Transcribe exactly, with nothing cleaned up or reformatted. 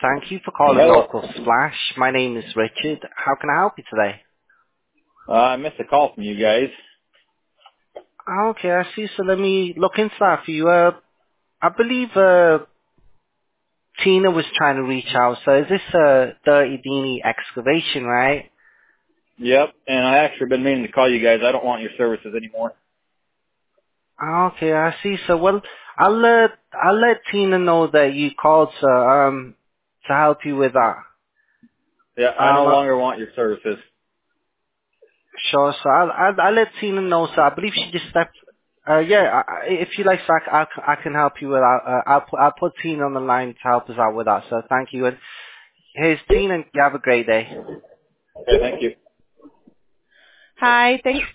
Thank you for calling Hello. Local Splash. My name is Richard. How can I help you today? Uh, I missed a call from you guys. Okay, I see. So let me look into that for you. Uh, I believe uh, Tina was trying to reach out. So is this uh, Dirty Dini Excavation, right? Yep, and I actually been meaning to call you guys. I don't want your services anymore. Okay, I see. So well, I'll let I'll let Tina know that you called, sir, um, to help you with that. Yeah, I no Um, uh, longer want your services. Sure, so I'll, I'll, I'll let Tina know, so I believe she just stepped, uh, yeah, I, I- if you like, so I, c- I, c- I can help you with that. Uh, I'll, put, I'll put Tina on the line to help us out with that, so thank you. And here's Tina, you have a great day. Okay, thank you. Hi, thanks